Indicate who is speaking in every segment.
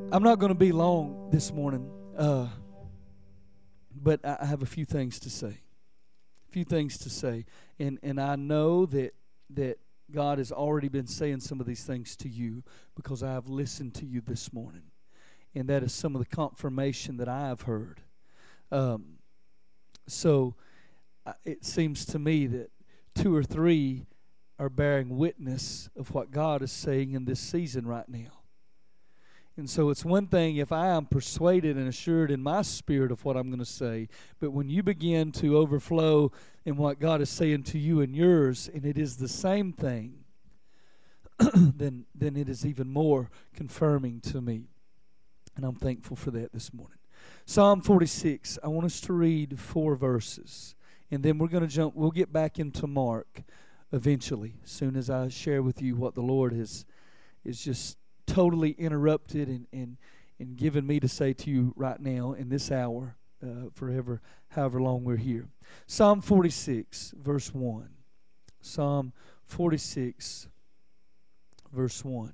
Speaker 1: I'm not going to be long this morning, but I have a few things to say. And I know that God has already been saying some of these things to you because I have listened to you this morning. And that is some of the confirmation that I have heard. So it seems to me that 2 or 3 are bearing witness of what God is saying in this season right now. And so it's one thing if I am persuaded and assured in my spirit of what I'm going to say, but when you begin to overflow in what God is saying to you and yours, and it is the same thing, then it is even more confirming to me. And I'm thankful for that this morning. Psalm 46, I want us to read 4 verses. And then we're going to we'll get back into Mark eventually, as soon as I share with you what the Lord is just totally interrupted and given me to say to you right now in this hour, however long we're here. Psalm 46, verse 1. Psalm 46, verse 1.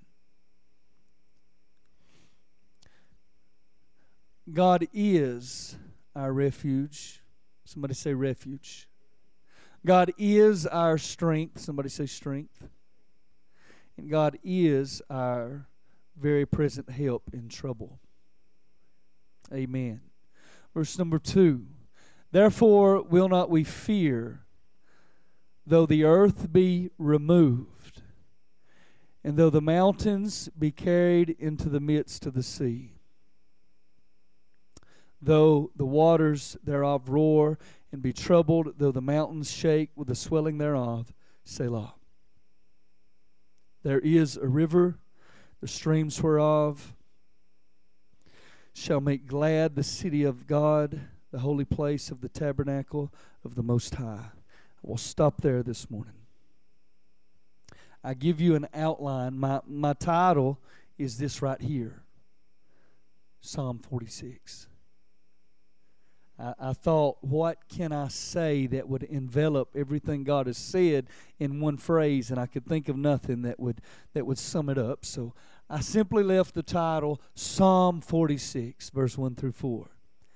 Speaker 1: God is our refuge. Somebody say refuge. God is our strength. Somebody say strength. And God is our very present help in trouble. Amen. Verse number 2. Therefore will not we fear, though the earth be removed, and though the mountains be carried into the midst of the sea. Though the waters thereof roar and be troubled, though the mountains shake with the swelling thereof, Selah. There is a river, the streams whereof shall make glad the city of God, the holy place of the tabernacle of the Most High. I will stop there this morning. I give you an outline. My title is this right here, Psalm 46. I thought, what can I say that would envelop everything God has said in one phrase? And I could think of nothing that would sum it up. So I simply left the title Psalm 46, verse 1 through 4.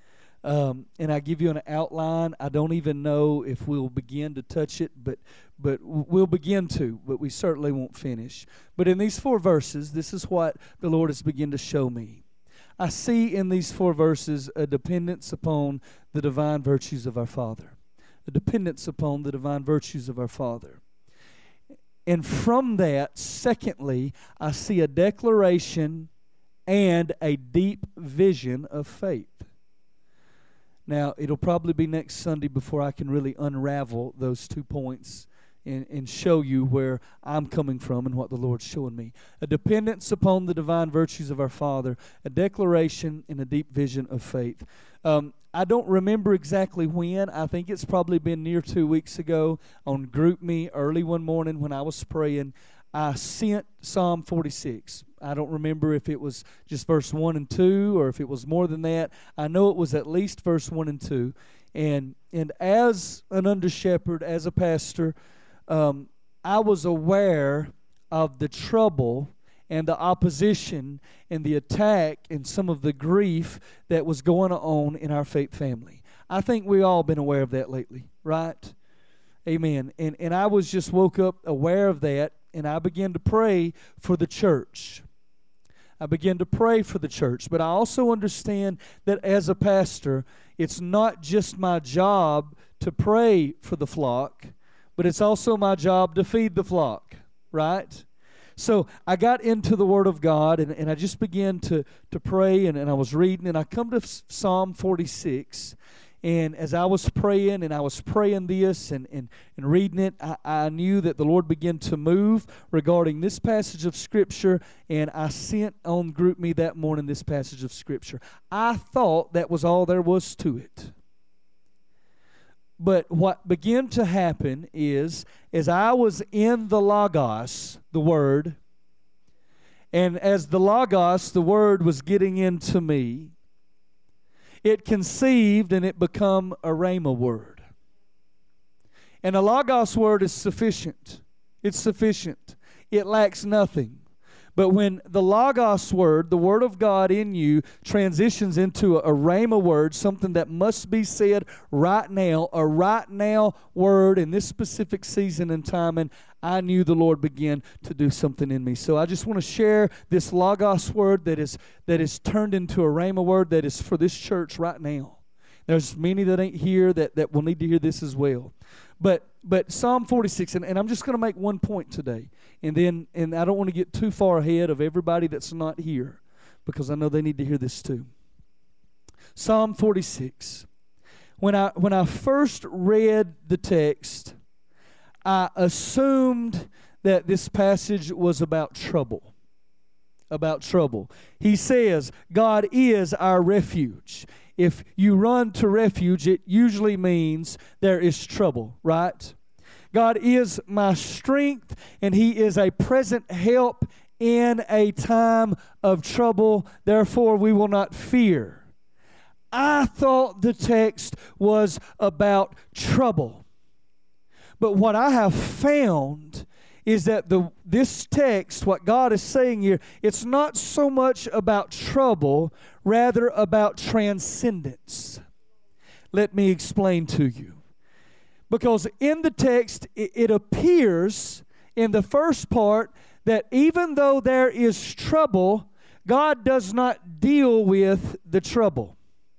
Speaker 1: And I give you an outline. I don't even know if we'll begin to touch it, but we'll begin to, but we certainly won't finish. But in these 4 verses, this is what the Lord has begun to show me. I see in these 4 verses a dependence upon the divine virtues of our Father. A dependence upon the divine virtues of our Father. And from that, secondly, I see a declaration and a deep vision of faith. Now, it'll probably be next Sunday before I can really unravel those 2 points and show you where I'm coming from and what the Lord's showing me. A dependence upon the divine virtues of our Father, a declaration and a deep vision of faith. I don't remember exactly when. I think it's probably been near 2 weeks ago on GroupMe early one morning when I was praying. I sent Psalm 46. I don't remember if it was just verse 1 and 2 or if it was more than that. I know it was at least verse 1 and 2. And as an under-shepherd, as a pastor, I was aware of the trouble and the opposition and the attack and some of the grief that was going on in our faith family. I think we all been aware of that lately, right? Amen. And I was just woke up aware of that, and I began to pray for the church. But I also understand that as a pastor, it's not just my job to pray for the flock, but it's also my job to feed the flock, right? So I got into the Word of God, and I just began to pray, and I was reading, and I come to Psalm 46, and as I was praying, and I was praying this and reading it, I knew that the Lord began to move regarding this passage of Scripture, and I sent on GroupMe that morning this passage of Scripture. I thought that was all there was to it. But what began to happen is, as I was in the Logos, the Word, and as the Logos, the Word, was getting into me, it conceived and it become a Rhema word. And a Logos word is sufficient. It's sufficient. It lacks nothing. But when the Logos word, the Word of God in you, transitions into a Rhema word, something that must be said right now, a right now word in this specific season and time, and I knew the Lord began to do something in me. So I just want to share this Logos word that is turned into a Rhema word that is for this church right now. There's many that ain't here that will need to hear this as well. But Psalm 46, and I'm just going to make one point today. And I don't want to get too far ahead of everybody that's not here, because I know they need to hear this too. Psalm 46. When I first read the text, I assumed that this passage was about trouble. About trouble. He says, God is our refuge. If you run to refuge, it usually means there is trouble, right? God is my strength, and He is a present help in a time of trouble. Therefore, we will not fear. I thought the text was about trouble. But what I have found is that this text, what God is saying here, it's not so much about trouble, rather about transcendence. Let me explain to you. Because in the text, it appears in the first part that even though there is trouble, God does not deal with the trouble.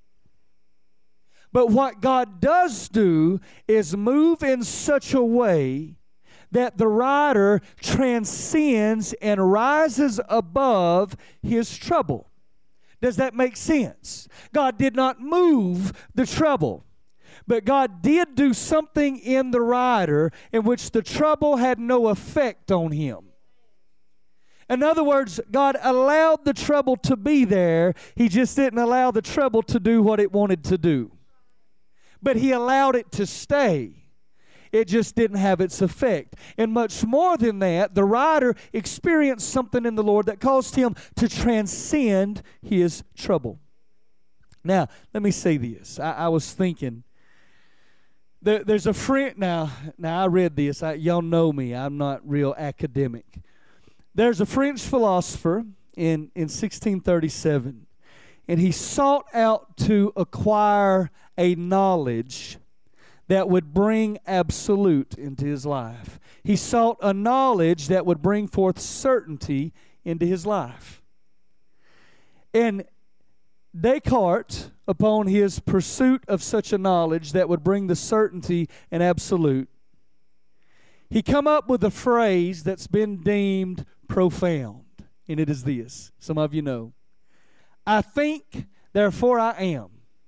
Speaker 1: But what God does do is move in such a way that the writer transcends and rises above his trouble. Does that make sense? God did not move the trouble, but God did do something in the writer in which the trouble had no effect on him. In other words, God allowed the trouble to be there. He just didn't allow the trouble to do what it wanted to do. But He allowed it to stay. It just didn't have its effect. And much more than that, the writer experienced something in the Lord that caused him to transcend his trouble. Now, let me say this. I was thinking, there's a friend, now I read this. Y'all know me. I'm not real academic. There's a French philosopher in 1637, and he sought out to acquire a knowledge that would bring absolute into his life. He sought a knowledge that would bring forth certainty into his life. And Descartes, upon his pursuit of such a knowledge that would bring the certainty and absolute, he come up with a phrase that's been deemed profound. And it is this. Some of you know. I think, therefore I am.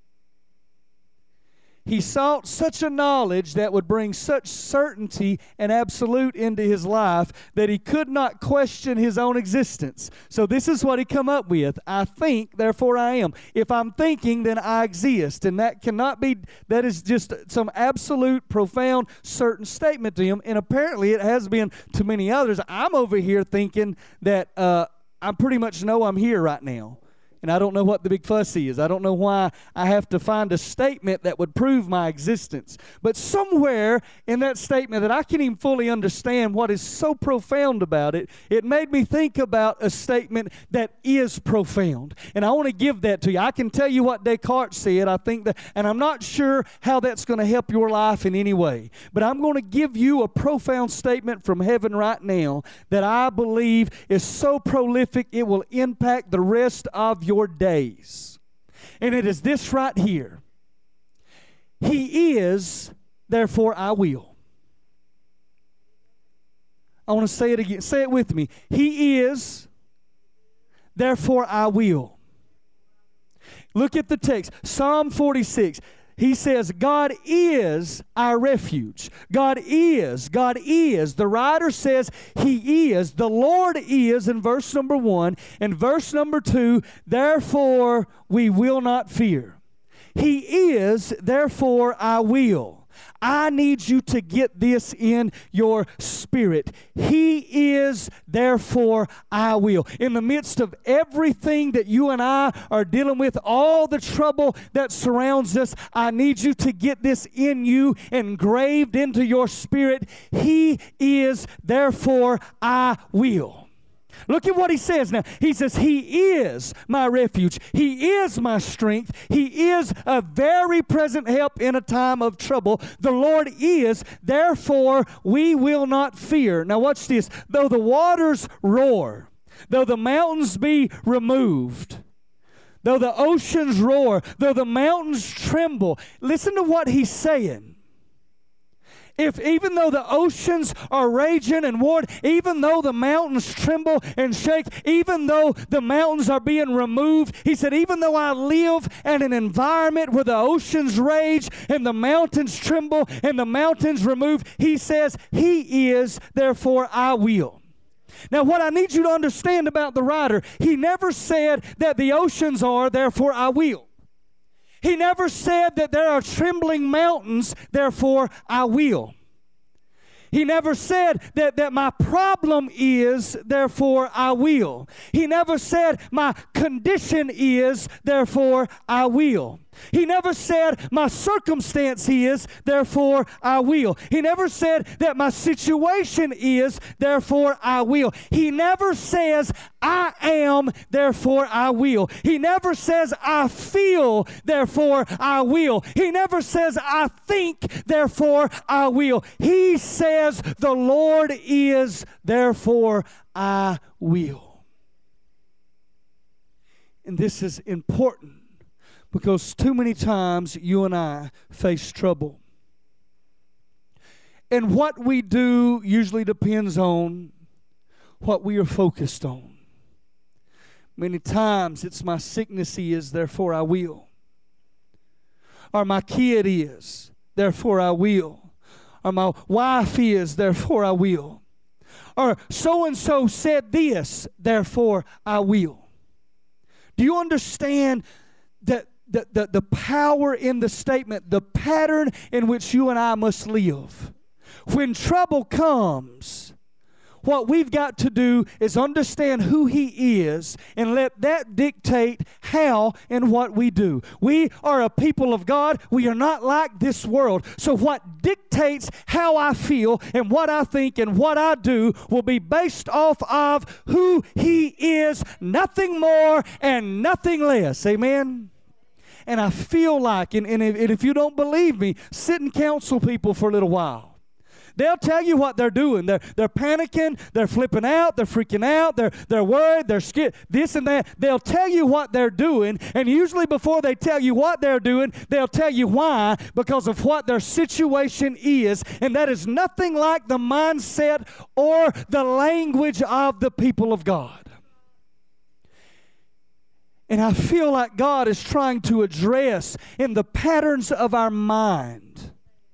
Speaker 1: He sought such a knowledge that would bring such certainty and absolute into his life that he could not question his own existence. So this is what he come up with. I think, therefore I am. If I'm thinking, then I exist. And that cannot be, that is just some absolute, profound, certain statement to him. And apparently it has been to many others. I'm over here thinking that I pretty much know I'm here right now. And I don't know what the big fuss is. I don't know why I have to find a statement that would prove my existence. But somewhere in that statement that I can't even fully understand what is so profound about it, it made me think about a statement that is profound. And I want to give that to you. I can tell you what Descartes said. I think that, and I'm not sure how that's going to help your life in any way. But I'm going to give you a profound statement from heaven right now that I believe is so prolific it will impact the rest of your days. And it is this right here. He is, therefore I will. I want to say it again. Say it with me. He is, therefore I will. Look at the text. Psalm 46. He says, God is our refuge. God is. God is. The writer says He is. The Lord is in verse number 1. And verse number 2, therefore we will not fear. He is, therefore I will. I need you to get this in your spirit. He is, therefore I will. In the midst of everything that you and I are dealing with, all the trouble that surrounds us, I need you to get this in you, engraved into your spirit. He is, therefore I will. Look at what he says now. He says, He is my refuge. He is my strength. He is a very present help in a time of trouble. The Lord is, therefore we will not fear. Now watch this. Though the waters roar, though the mountains be removed, though the oceans roar, though the mountains tremble. Listen to what he's saying. If even though the oceans are raging and warring, even though the mountains tremble and shake, even though the mountains are being removed, he said, even though I live in an environment where the oceans rage and the mountains tremble and the mountains remove, he says, He is, therefore I will. Now, what I need you to understand about the writer, he never said that the oceans are, therefore I will. He never said that there are trembling mountains, therefore I will. He never said that my problem is, therefore I will. He never said my condition is, therefore I will. He never said my circumstance is, therefore I will. He never said that my situation is, therefore I will. He never says I am, therefore I will. He never says I feel, therefore I will. He never says I think, therefore I will. He says the Lord is, therefore I will. And this is important, because too many times you and I face trouble. And what we do usually depends on what we are focused on. Many times it's my sickness is, therefore I will. Or my kid is, therefore I will. Or my wife is, therefore I will. Or so-and-so said this, therefore I will. Do you understand that the power in the statement, the pattern in which you and I must live? When trouble comes, what we've got to do is understand who He is and let that dictate how and what we do. We are a people of God. We are not like this world. So what dictates how I feel and what I think and what I do will be based off of who He is, nothing more and nothing less. Amen? And I feel like, and if you don't believe me, sit and counsel people for a little while. They'll tell you what they're doing. They're panicking, they're flipping out, they're freaking out, they're worried, they're scared, this and that. They'll tell you what they're doing, and usually before they tell you what they're doing, they'll tell you why, because of what their situation is, and that is nothing like the mindset or the language of the people of God. And I feel like God is trying to address in the patterns of our mind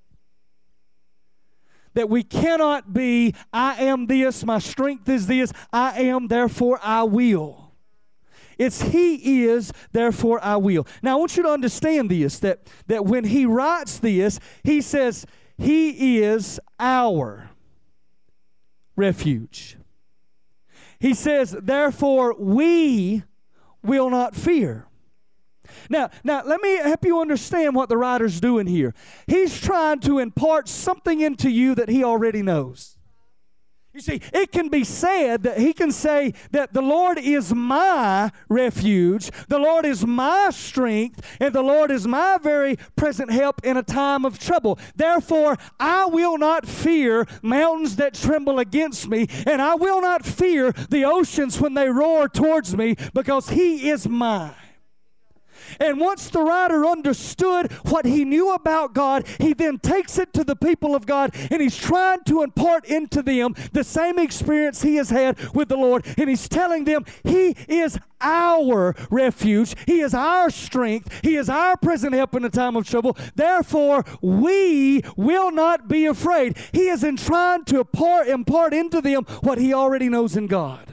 Speaker 1: that we cannot be, I am this, my strength is this, I am, therefore I will. It's He is, therefore I will. Now I want you to understand this, that when he writes this, he says He is our refuge. He says, therefore we will not fear. Now, let me help you understand what the writer's doing here. He's trying to impart something into you that he already knows. You see, it can be said that he can say that the Lord is my refuge, the Lord is my strength, and the Lord is my very present help in a time of trouble. Therefore, I will not fear mountains that tremble against me, and I will not fear the oceans when they roar towards me, because He is mine. And once the writer understood what he knew about God, he then takes it to the people of God, and he's trying to impart into them the same experience he has had with the Lord. And he's telling them He is our refuge. He is our strength. He is our present help in a time of trouble. Therefore, we will not be afraid. He is trying to impart into them what he already knows in God.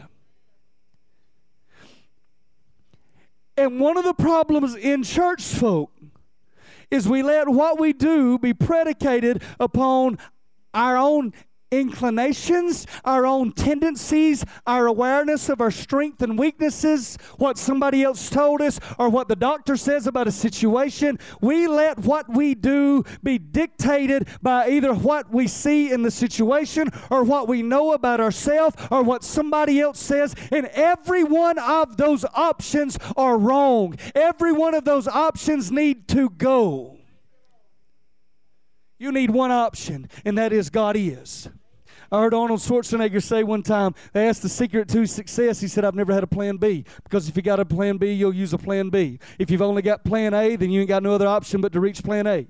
Speaker 1: And one of the problems in church folk is we let what we do be predicated upon our own inclinations, our own tendencies, our awareness of our strengths and weaknesses, what somebody else told us, or what the doctor says about a situation. We let what we do be dictated by either what we see in the situation or what we know about ourselves or what somebody else says. And every one of those options are wrong. Every one of those options need to go. You need one option, and that is God is. I heard Arnold Schwarzenegger say one time, they asked the secret to success. He said, I've never had a plan B, because if you got a plan B, you'll use a plan B. If you've only got plan A, then you ain't got no other option but to reach plan A.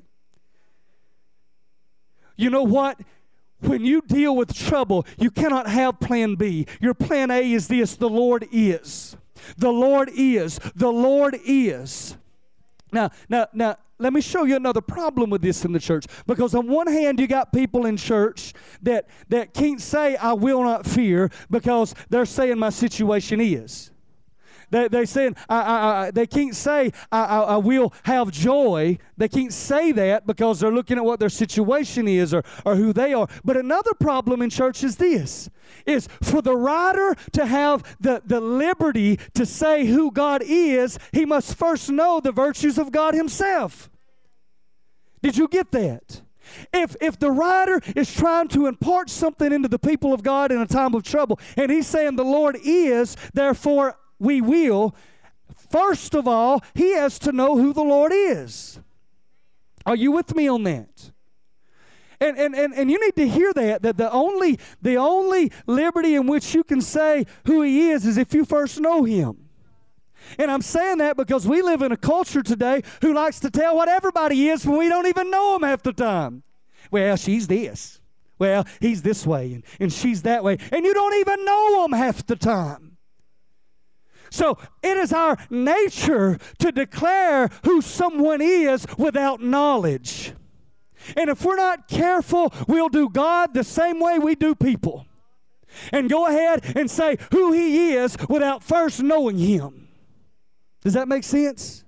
Speaker 1: You know what? When you deal with trouble, you cannot have plan B. Your plan A is this: the Lord is. The Lord is. The Lord is. Now, let me show you another problem with this in the church. Because on one hand, you got people in church that can't say, I will not fear, because they're saying my situation is. They're saying, they can't say, I will have joy. They can't say that because they're looking at what their situation is or who they are. But another problem in church is this, is for the writer to have the liberty to say who God is, he must first know the virtues of God himself. Did you get that? If the writer is trying to impart something into the people of God in a time of trouble, and he's saying the Lord is, therefore we will, first of all, he has to know who the Lord is. Are you with me on that? And you need to hear that the only liberty in which you can say who he is if you first know him. And I'm saying that because we live in a culture today who likes to tell what everybody is when we don't even know them half the time. Well, she's this. Well, he's this way, and she's that way. And you don't even know them half the time. So it is our nature to declare who someone is without knowledge. And if we're not careful, we'll do God the same way we do people. And go ahead and say who he is without first knowing him. Does that make sense?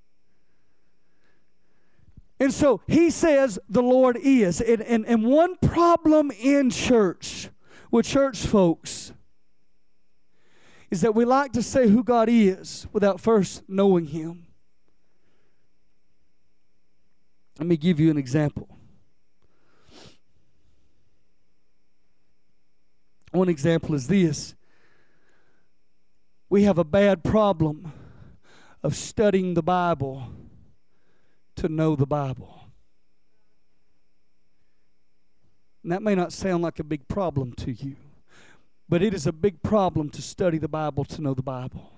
Speaker 1: And so he says the Lord is. And one problem in church with church folks is that we like to say who God is without first knowing him. Let me give you an example. One example is this. We have a bad problem of studying the Bible to know the Bible. And that may not sound like a big problem to you, but it is a big problem to study the Bible to know the Bible.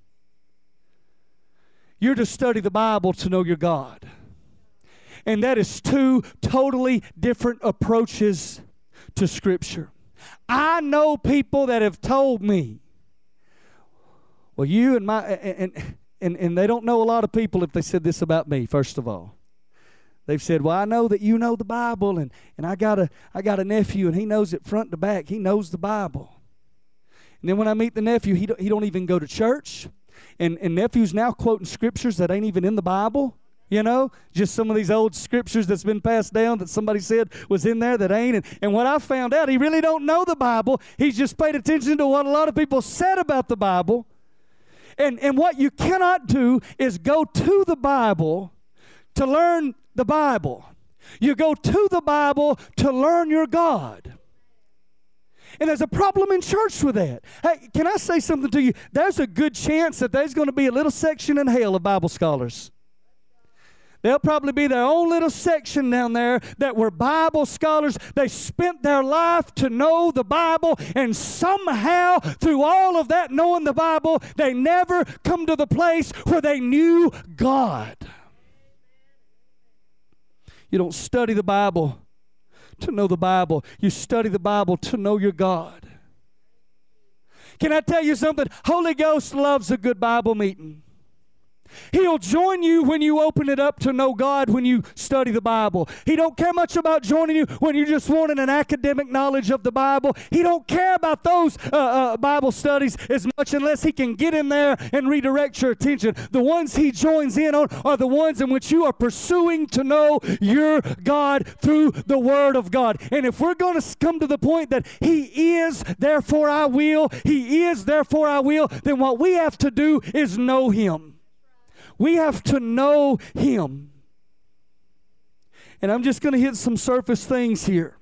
Speaker 1: You're to study the Bible to know your God. And that is two totally different approaches to Scripture. I know people that have told me, well, you and my, and they don't know a lot of people if they said this about me, first of all. They've said, well, I know that you know the Bible, and I got a nephew, and he knows it front to back. He knows the Bible. And then when I meet the nephew, he don't even go to church. And nephew's now quoting scriptures that ain't even in the Bible. You know, just some of these old scriptures that's been passed down that somebody said was in there that ain't. And what I found out, he really don't know the Bible. He's just paid attention to what a lot of people said about the Bible. And what you cannot do is go to the Bible to learn the Bible. You go to the Bible to learn your God. And there's a problem in church with that. Hey, can I say something to you? There's a good chance that there's going to be a little section in hell of Bible scholars. There'll probably be their own little section down there that were Bible scholars. They spent their life to know the Bible, and somehow through all of that knowing the Bible, they never come to the place where they knew God. You don't study the Bible to know the Bible. You study the Bible to know your God. Can I tell you something? Holy Ghost loves a good Bible meeting. He'll join you when you open it up to know God, when you study the Bible. He don't care much about joining you when you just wanting an academic knowledge of the Bible. He don't care about those Bible studies as much unless he can get in there and redirect your attention. The ones he joins in on are the ones in which you are pursuing to know your God through the Word of God. And if we're going to come to the point that He is, therefore I will, He is, therefore I will, then what we have to do is know Him. We have to know Him. And I'm just going to hit some surface things here.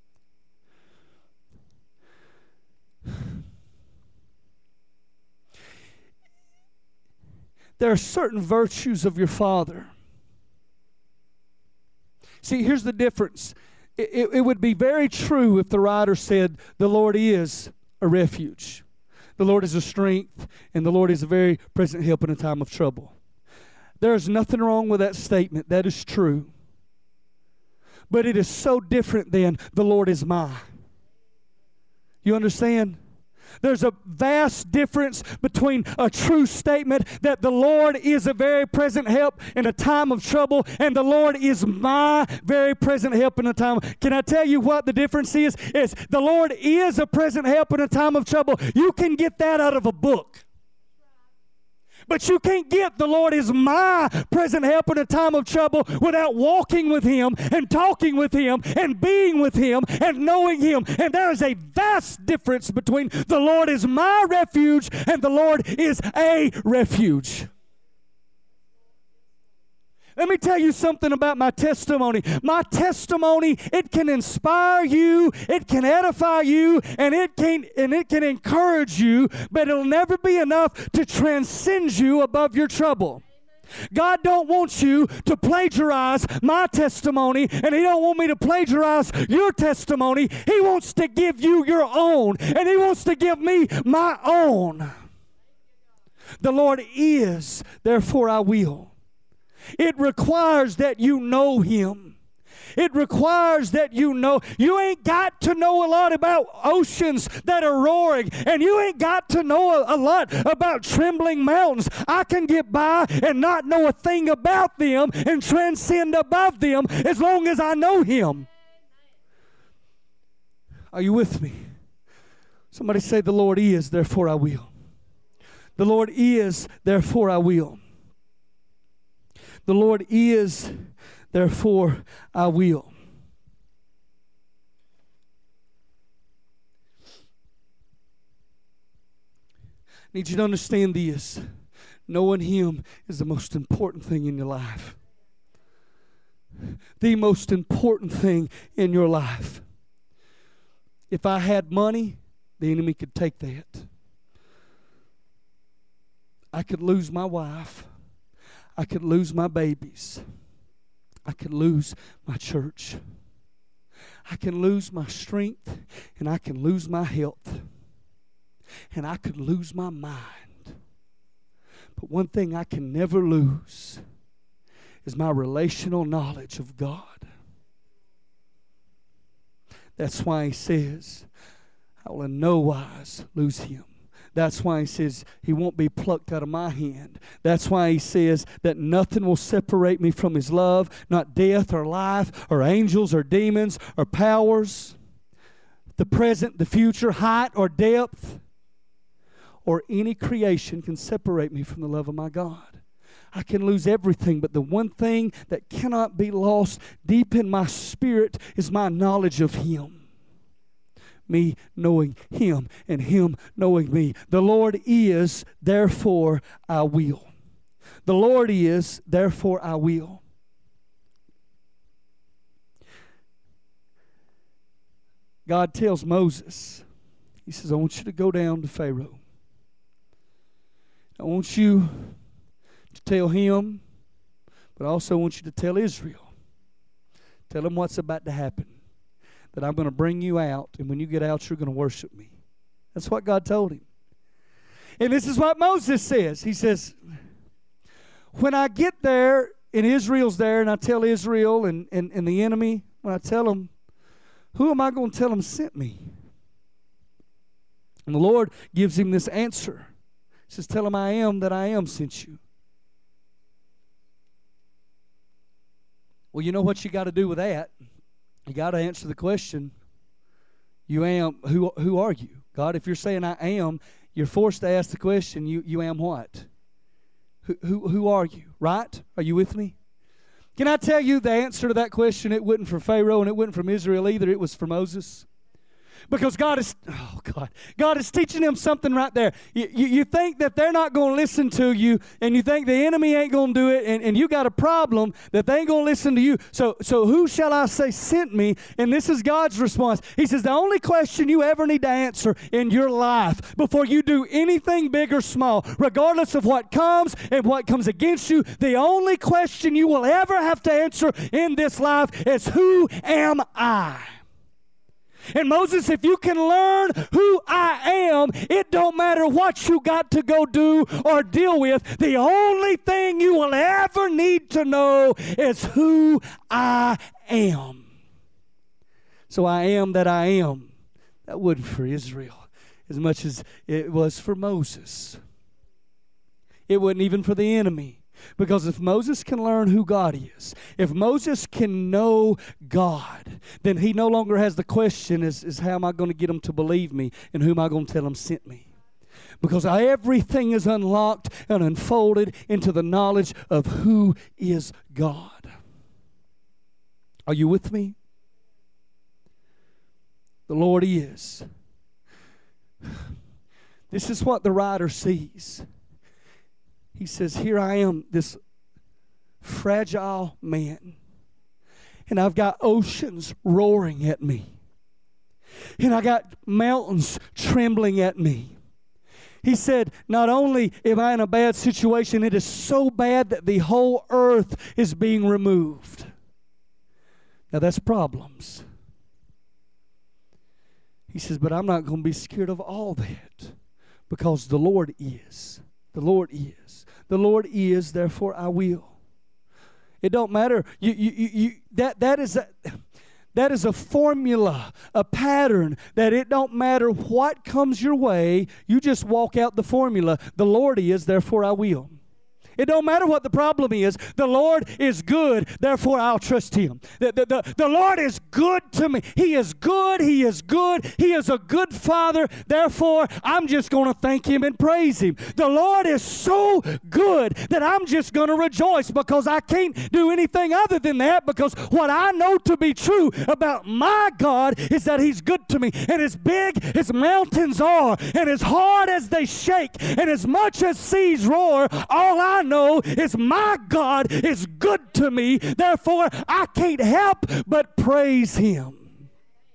Speaker 1: There are certain virtues of your Father. See, here's the difference. It would be very true if the writer said, the Lord is a refuge. The Lord is a strength, and the Lord is a very present help in a time of trouble. There's nothing wrong with that statement. That is true. But it is so different than the Lord is my. You understand? There's a vast difference between a true statement that the Lord is a very present help in a time of trouble and the Lord is my very present help in a time. Can I tell you what the difference is? Is the Lord is a present help in a time of trouble. You can get that out of a book. But you can't get the Lord is my present help in a time of trouble without walking with Him and talking with Him and being with Him and knowing Him. And there is a vast difference between the Lord is my refuge and the Lord is a refuge. Let me tell you something about my testimony. My testimony, it can inspire you, it can edify you, and it can encourage you, but it'll never be enough to transcend you above your trouble. God don't want you to plagiarize my testimony, and He don't want me to plagiarize your testimony. He wants to give you your own, and He wants to give me my own. The Lord is, therefore I will. It requires that you know Him. It requires that you know. You ain't got to know a lot about oceans that are roaring, and you ain't got to know a lot about trembling mountains. I can get by and not know a thing about them and transcend above them as long as I know Him. Are you with me? Somebody say, the Lord is, therefore I will. The Lord is, therefore I will. The Lord is, therefore I will. I need you to understand this. Knowing Him is the most important thing in your life. The most important thing in your life. If I had money, the enemy could take that. I could lose my wife. I could lose my babies. I could lose my church. I can lose my strength, and I can lose my health. And I could lose my mind. But one thing I can never lose is my relational knowledge of God. That's why He says, I will in no wise lose Him. That's why He says He won't be plucked out of my hand. That's why He says that nothing will separate me from His love, not death or life or angels or demons or powers, the present, the future, height or depth, or any creation can separate me from the love of my God. I can lose everything, but the one thing that cannot be lost deep in my spirit is my knowledge of Him. Me knowing Him and Him knowing me. The Lord is, therefore I will. The Lord is, therefore I will. God tells Moses, He says, I want you to go down to Pharaoh. I want you to tell him, but I also want you to tell Israel. Tell him what's about to happen. That I'm going to bring you out, and when you get out, you're going to worship me. That's what God told him. And this is what Moses says. He says, when I get there, and Israel's there, and I tell Israel and the enemy, when I tell them, who am I going to tell them sent me? And the Lord gives him this answer. He says, tell him I am that I am sent you. Well, you know what you got to do with that? You got to answer the question, you am, who are you? God, if you're saying I am, you're forced to ask the question, you am what? Who are you? Right? Are you with me? Can I tell you the answer to that question? It wasn't for Pharaoh and it wasn't from Israel either. It was for Moses. Because God is teaching them something right there. You think that they're not going to listen to you, and you think the enemy ain't going to do it, and you got a problem that they ain't going to listen to you. So who shall I say sent me? And this is God's response. He says, the only question you ever need to answer in your life before you do anything big or small, regardless of what comes and what comes against you, the only question you will ever have to answer in this life is, who am I? And Moses, if you can learn who I am, it don't matter what you got to go do or deal with. The only thing you will ever need to know is who I am. So I am that I am. That wasn't for Israel as much as it was for Moses. It wasn't even for the enemy. Because if Moses can learn who God is, if Moses can know God, then he no longer has the question is how am I going to get them to believe me, and who am I going to tell them sent me? Because everything is unlocked and unfolded into the knowledge of who is God. Are you with me? The Lord is. This is what the writer sees. He says, here I am, this fragile man, and I've got oceans roaring at me, and I got mountains trembling at me. He said, not only am I in a bad situation, it is so bad that the whole earth is being removed. Now that's problems. He says, but I'm not going to be scared of all that, because the Lord is. The Lord is. The Lord is, therefore I will. It don't matter. That is a formula, a pattern, that it don't matter what comes your way, you just walk out the formula. The Lord is, therefore I will. It don't matter what the problem is. The Lord is good, therefore I'll trust Him. The Lord is good to me. He is good. He is good. He is a good Father. Therefore, I'm just going to thank Him and praise Him. The Lord is so good that I'm just going to rejoice, because I can't do anything other than that, because what I know to be true about my God is that He's good to me. And as big as mountains are, and as hard as they shake, and as much as seas roar, all I know is my God is good to me. Therefore, I can't help but praise Him.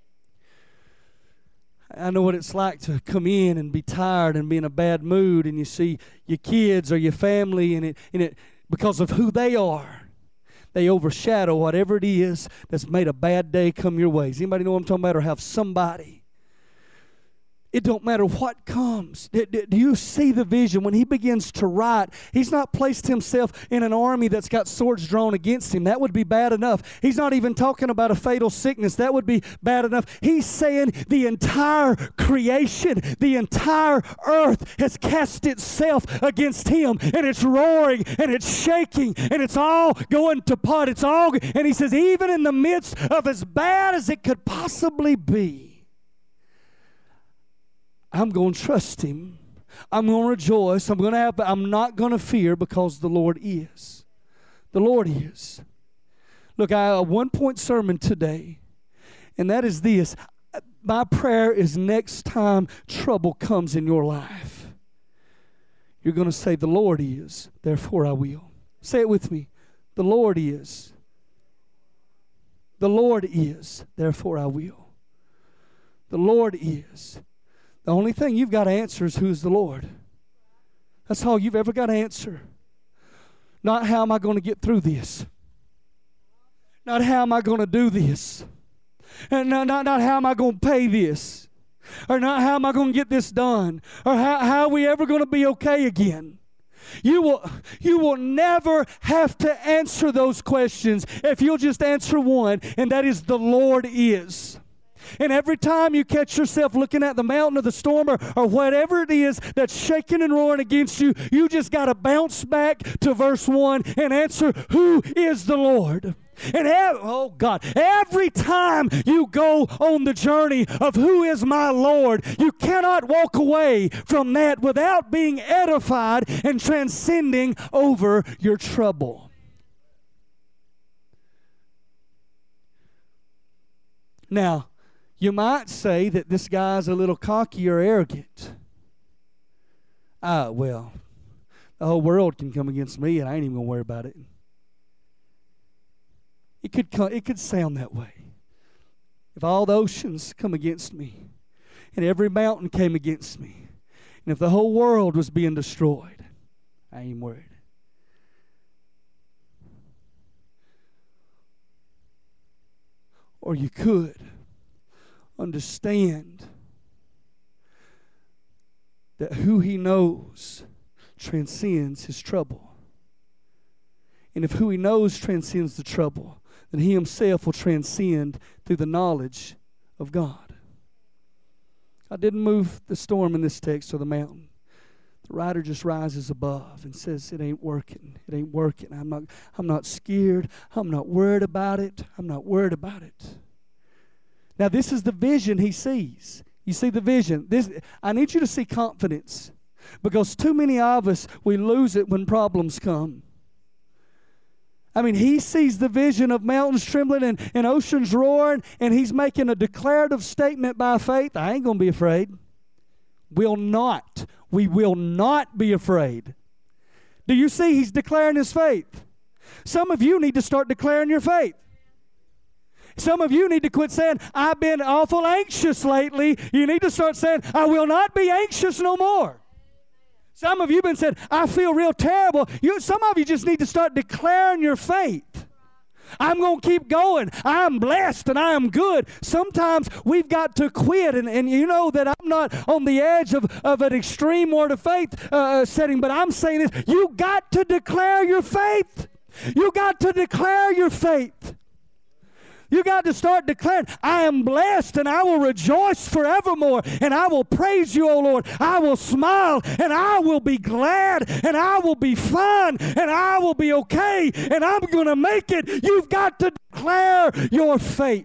Speaker 1: I know what it's like to come in and be tired and be in a bad mood, and you see your kids or your family, and it because of who they are, they overshadow whatever it is that's made a bad day come your way. Does anybody know what I'm talking about, or have somebody? It don't matter what comes. Do you see the vision? When he begins to write, he's not placed himself in an army that's got swords drawn against him. That would be bad enough. He's not even talking about a fatal sickness. That would be bad enough. He's saying the entire creation, the entire earth has cast itself against him, and it's roaring, and it's shaking, and it's all going to pot. And he says, even in the midst of as bad as it could possibly be, I'm going to trust Him. I'm going to rejoice. I'm not going to fear, because the Lord is. The Lord is. Look, I have a one-point sermon today, and that is this. My prayer is next time trouble comes in your life, you're going to say, the Lord is, therefore I will. Say it with me. The Lord is. The Lord is, therefore I will. The Lord is. The only thing you've got to answer is, who's the Lord? That's all you've ever got to answer. Not how am I going to get through this. Not how am I going to do this. And not how am I going to pay this. Or not how am I going to get this done. Or how are we ever going to be okay again. You will never have to answer those questions if you'll just answer one, and that is, the Lord is. And every time you catch yourself looking at the mountain or the storm or whatever it is that's shaking and roaring against you, you just got to bounce back to verse 1 and answer, who is the Lord? And oh God, every time you go on the journey of who is my Lord, you cannot walk away from that without being edified and transcending over your trouble. Now, you might say that this guy's a little cocky or arrogant. Well, the whole world can come against me and I ain't even going to worry about it. It could sound that way. If all the oceans come against me, and every mountain came against me, and if the whole world was being destroyed, I ain't worried. Or you could understand that who he knows transcends his trouble. And if who he knows transcends the trouble, then he himself will transcend through the knowledge of God. I didn't move the storm in this text or the mountain. The writer just rises above and says, it ain't working. It ain't working. I'm not scared. I'm not worried about it. I'm not worried about it. Now, this is the vision he sees. You see the vision. I need you to see confidence, because too many of us, we lose it when problems come. I mean, he sees the vision of mountains trembling and oceans roaring, and he's making a declarative statement by faith. I ain't going to be afraid. We will not be afraid. Do you see he's declaring his faith? Some of you need to start declaring your faith. Some of you need to quit saying, I've been awful anxious lately. You need to start saying, I will not be anxious no more. Some of you have been saying, I feel real terrible. Some of you just need to start declaring your faith. I'm going to keep going. I am blessed and I am good. Sometimes we've got to quit. And you know that I'm not on the edge of an extreme word of faith setting, but I'm saying this. You got to declare your faith. You got to declare your faith. You got to start declaring, I am blessed and I will rejoice forevermore, and I will praise you, O Lord. I will smile and I will be glad, and I will be fine and I will be okay, and I'm going to make it. You've got to declare your faith.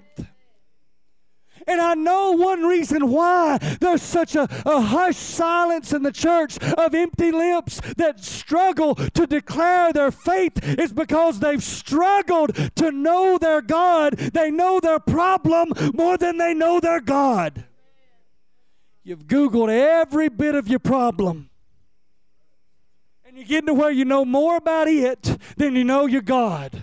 Speaker 1: And I know one reason why there's such a hushed silence in the church of empty lips that struggle to declare their faith is because they've struggled to know their God. They know their problem more than they know their God. You've Googled every bit of your problem, and you're getting to where you know more about it than you know your God.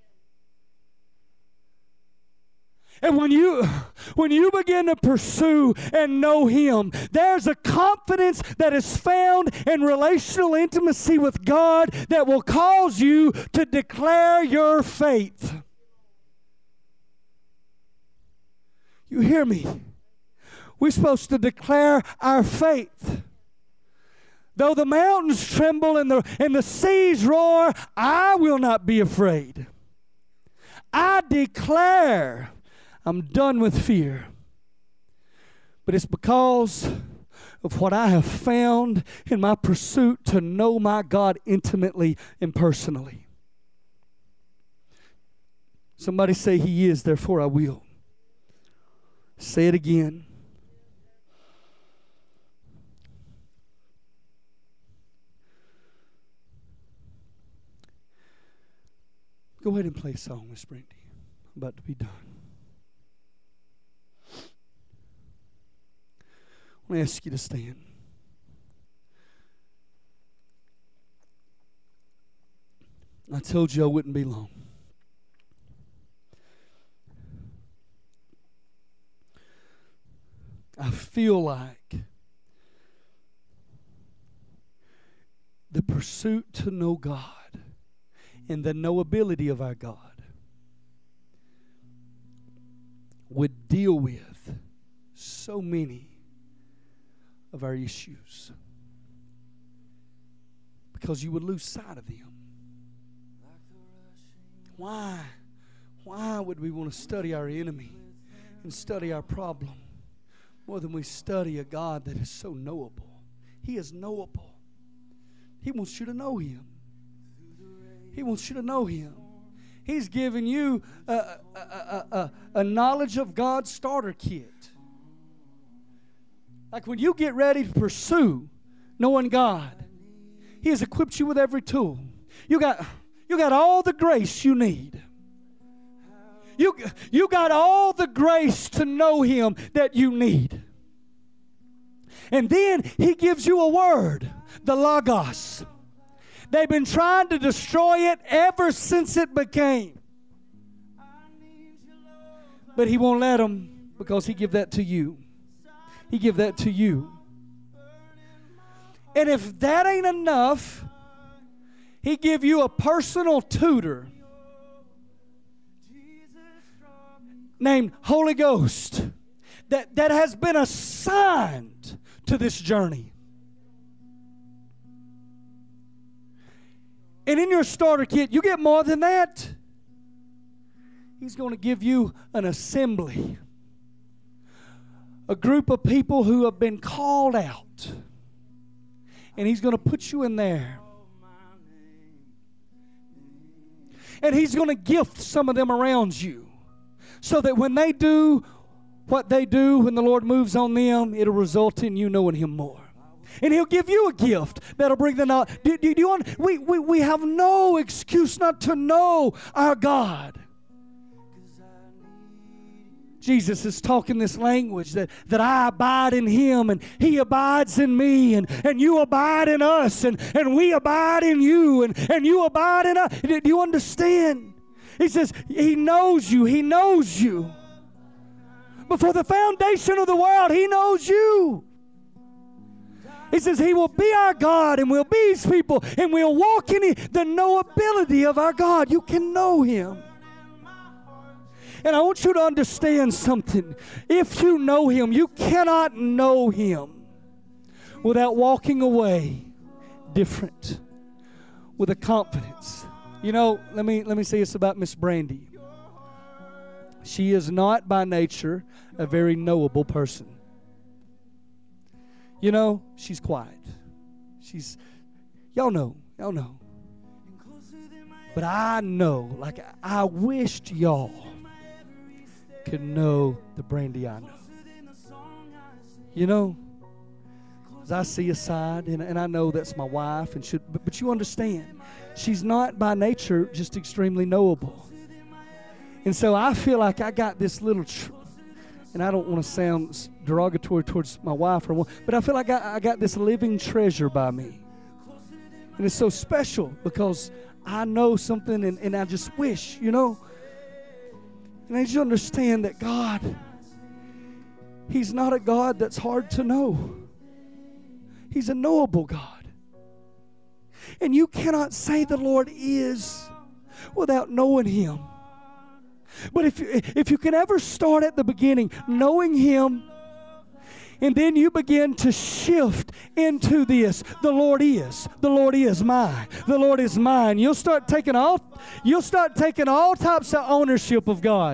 Speaker 1: And when you begin to pursue and know Him, there's a confidence that is found in relational intimacy with God that will cause you to declare your faith. You hear me? We're supposed to declare our faith. Though the mountains tremble and the seas roar, I will not be afraid. I declare I'm done with fear. But it's because of what I have found in my pursuit to know my God intimately and personally. Somebody say, He is, therefore I will. Say it again. Go ahead and play a song, Miss Brandy. I'm about to be done. I want to ask you to stand. I told you I wouldn't be long. I feel like the pursuit to know God and the knowability of our God would deal with so many of our issues, because you would lose sight of them. Why would we want to study our enemy and study our problem more than we study a God that is so knowable. He is knowable. He wants you to know Him. He wants you to know Him. He's given you a knowledge of God starter kit. Like when you get ready to pursue knowing God, He has equipped you with every tool. You got all the grace you need. You got all the grace to know Him that you need. And then He gives you a word, the Logos. They've been trying to destroy it ever since it became. But He won't let them, because He give that to you. He give that to you. And if that ain't enough, He give you a personal tutor named Holy Ghost that has been assigned to this journey. And in your starter kit, you get more than that. He's going to give you an assembly, a group of people who have been called out. And He's going to put you in there. And He's going to gift some of them around you, so that when they do what they do, when the Lord moves on them, it'll result in you knowing Him more. And He'll give you a gift that'll bring the knowledge. We have no excuse not to know our God. Jesus is talking this language that I abide in Him and He abides in me, and you abide in us, and we abide in you, and you abide in us. Do you understand? He says He knows you. He knows you. Before the foundation of the world, He knows you. He says He will be our God, and we'll be His people, and we'll walk in the knowability of our God. You can know Him. And I want you to understand something. If you know Him, you cannot know Him without walking away different, with a confidence. You know, let me say this about Miss Brandy. She is not by nature a very knowable person. You know, she's quiet. Y'all know. But I know, like I wished y'all could know the Brandy I know. You know, as I see a side, and I know that's my wife, but you understand, she's not by nature just extremely knowable. And so I feel like I got this little, and I don't want to sound derogatory towards my wife, but I feel like I got this living treasure by me. And it's so special because I know something, and I just wish, you know. And I need you to understand that God, He's not a God that's hard to know. He's a knowable God. And you cannot say the Lord is without knowing Him. But if you can ever start at the beginning, knowing Him, and then you begin to shift into this, the Lord is mine, the Lord is mine. You'll start taking all types of ownership of God.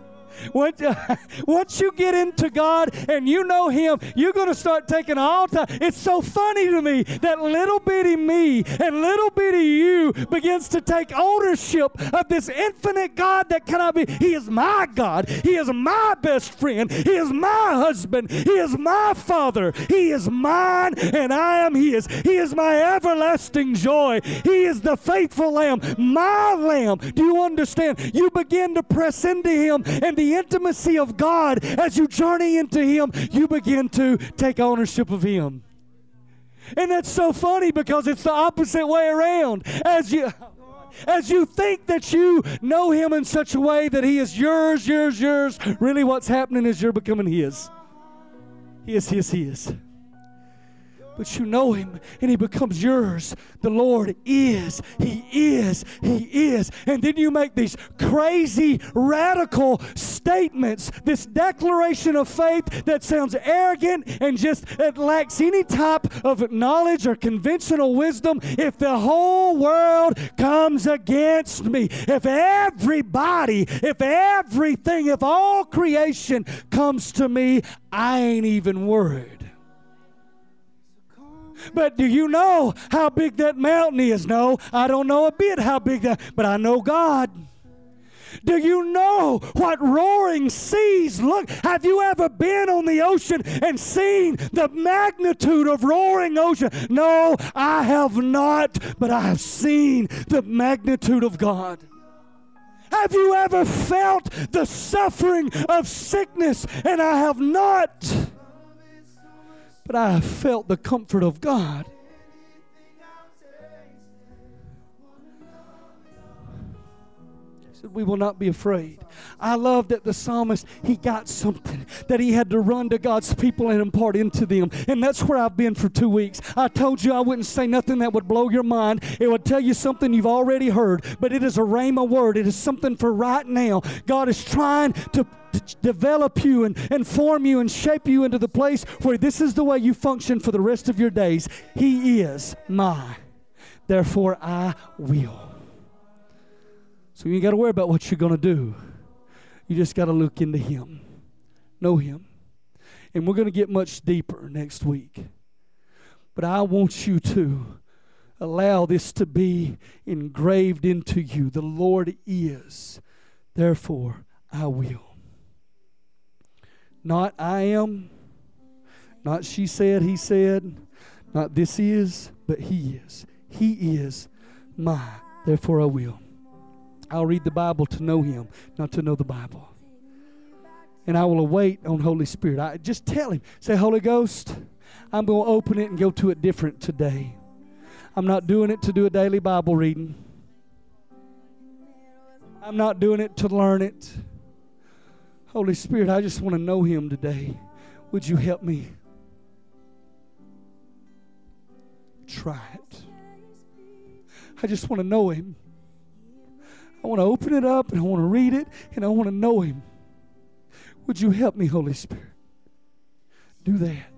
Speaker 1: Once you get into God and you know Him, you're going to start taking all time. It's so funny to me that little bitty me and little bitty you begins to take ownership of this infinite God that cannot be. He is my God. He is my best friend. He is my husband. He is my father. He is mine and I am His. He is my everlasting joy. He is the faithful Lamb, my Lamb. Do you understand? You begin to press into Him, and the intimacy of God, as you journey into Him, you begin to take ownership of Him. And that's so funny because it's the opposite way around. As you think that you know Him in such a way that He is yours, really what's happening is you're becoming His. He is. But you know Him, and He becomes yours. The Lord is, He is, He is. And then you make these crazy, radical statements, this declaration of faith that sounds arrogant and just it lacks any type of knowledge or conventional wisdom. If the whole world comes against me, if everybody, if everything, if all creation comes to me, I ain't even worried. But do you know how big that mountain is? No, I don't know a bit how big that, but I know God. Do you know what roaring seas look? Have you ever been on the ocean and seen the magnitude of roaring ocean? No, I have not, but I have seen the magnitude of God. Have you ever felt the suffering of sickness? And I have not. But I have felt the comfort of God. He said, we will not be afraid. I love that the psalmist, he got something that he had to run to God's people and impart into them. And that's where I've been for 2 weeks. I told you I wouldn't say nothing that would blow your mind. It would tell you something you've already heard. But it is a rhema word. It is something for right now. God is trying to develop you and form you and shape you into the place where this is the way you function for the rest of your days. He is my, therefore I will. So you ain't got to worry about what you're going to do. You just got to look into Him, know Him. And we're going to get much deeper next week. But I want you to allow this to be engraved into you. The Lord is, therefore I will. Not I am, not she said, he said, not this is, but He is. He is my, therefore I will. I'll read the Bible to know Him, not to know the Bible. And I will await on Holy Spirit. I just tell Him, say, Holy Ghost, I'm going to open it and go to it different today. I'm not doing it to do a daily Bible reading. I'm not doing it to learn it. Holy Spirit, I just want to know Him today. Would you help me? Try it. I just want to know Him. I want to open it up and I want to read it and I want to know Him. Would you help me, Holy Spirit? Do that.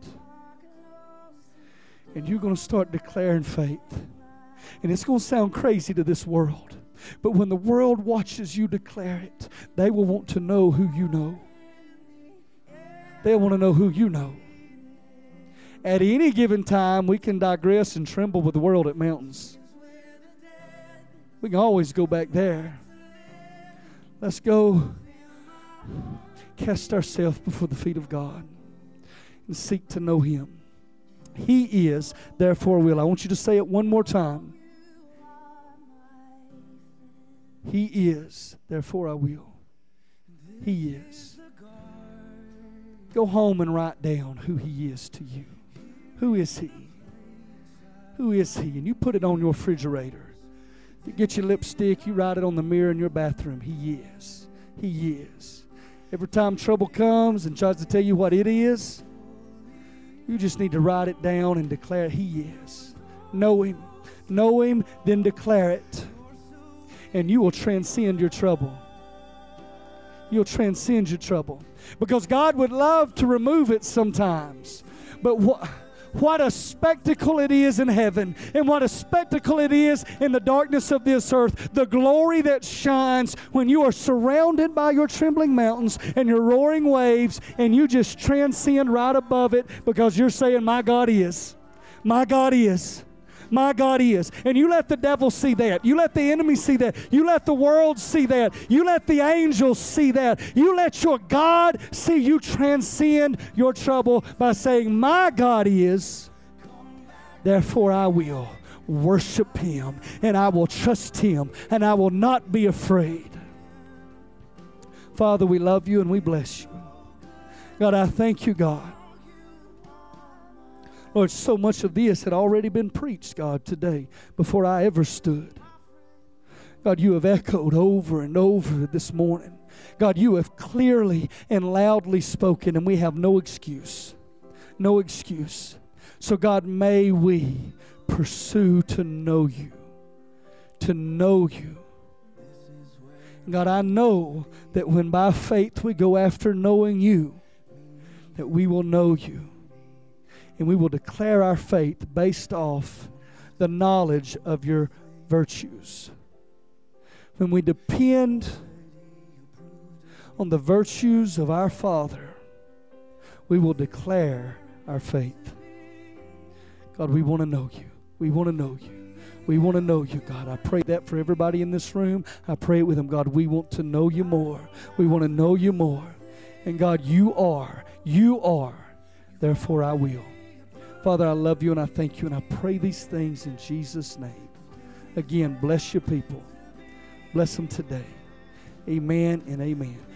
Speaker 1: And you're going to start declaring faith. And it's going to sound crazy to this world. But when the world watches you declare it, they will want to know who you know. They'll want to know who you know. At any given time, we can digress and tremble with the world at mountains. We can always go back there. Let's go cast ourselves before the feet of God and seek to know Him. He is, therefore will. I want you to say it one more time. He is, therefore I will. He is. Go home and write down who He is to you. Who is He? Who is He? And you put it on your refrigerator. You get your lipstick, you write it on the mirror in your bathroom. He is. He is. Every time trouble comes and tries to tell you what it is, you just need to write it down and declare He is. Know Him. Know Him, then declare it. And you will transcend your trouble. You'll transcend your trouble. Because God would love to remove it sometimes. But what a spectacle it is in heaven. And what a spectacle it is in the darkness of this earth. The glory that shines when you are surrounded by your trembling mountains and your roaring waves. And you just transcend right above it. Because you're saying, my God is. My God is. My God is. And you let the devil see that. You let the enemy see that. You let the world see that. You let the angels see that. You let your God see you transcend your trouble by saying, my God is, therefore I will worship Him and I will trust Him and I will not be afraid. Father, we love You and we bless You. God, I thank You, God. Lord, so much of this had already been preached, God, today before I ever stood. God, You have echoed over and over this morning. God, You have clearly and loudly spoken, and we have no excuse. No excuse. So God, may we pursue to know you. To know you. God, I know that when by faith we go after knowing you, that we will know you. And we will declare our faith based off the knowledge of your virtues. When we depend on the virtues of our Father, we will declare our faith. God, we want to know you. We want to know you. We want to know you, God. I pray that for everybody in this room. I pray it with them, God. We want to know you more. We want to know you more. And God, you are. Therefore I will. Father, I love you and I thank you and I pray these things in Jesus' name. Again, bless your people. Bless them today. Amen and amen.